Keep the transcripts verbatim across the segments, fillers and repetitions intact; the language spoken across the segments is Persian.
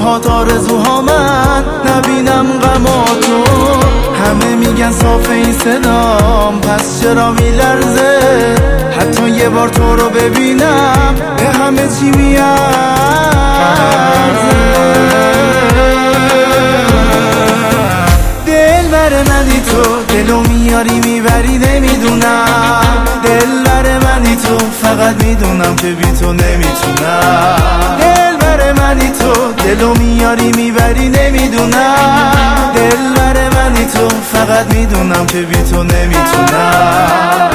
آرزوهات آرزوها من نبینم غماتو. همه میگن صاف این صدام پس چرا میلرزه؟ حتی یه بار تو رو ببینم به همه چی میارزه. دل بر منی تو دلو میاری میبری نمیدونم. دل بر منی تو فقط میدونم که بی تو نمیتونم. دل بر منی تو دلو میاری میبری نمیدونم. دل بر منی تو فقط میدونم که بی تو نمیتونم.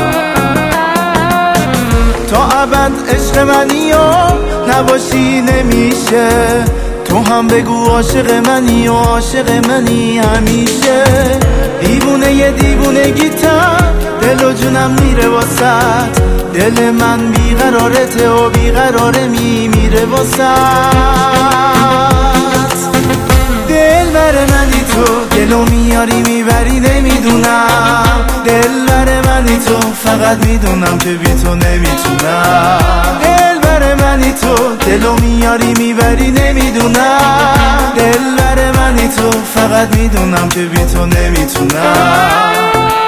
تا ابد عشق منی و نباشی نمیشه. تو هم بگو عاشق منی و عاشق منی همیشه. دیوونه یه دیوونه گیتم دل و جونم میره واسط. دل من بیقرارته و بیقراره میمیره واسط. دل بر منی تو دلو میاری میبری نمیدونم. دل بر منی تو فقط میدونم که بی تو نمیتونم. دل بر منی تو دلو میاری میبری نمیدونم. دل بر منی تو فقط میدونم که بی تو نمیتونم.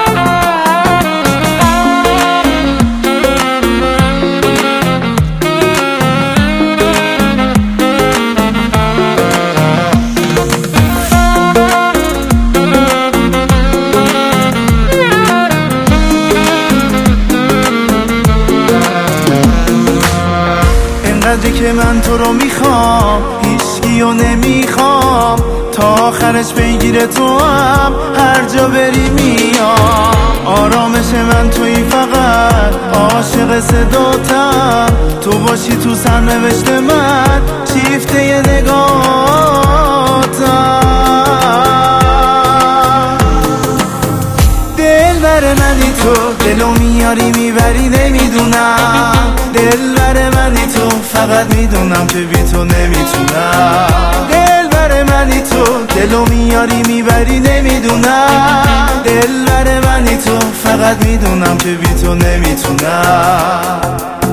که من تو رو میخوام هیچکیو نمیخوام. تا آخرش بگیره تو هم هر جا بری میام. آرامش من توی فقط عاشق صداتم. تو باشی تو سرنوشت من شیفته ی نگاهتم. دل بر منی تو دلو میاری میبری نمیدونم. دل بر منی تو فقط میدونم که بی تو نمیتونم. دل بر منی تو دلو میاری میبری نمیدونم. دل بر منی تو فقط میدونم که بی تو نمیتونم.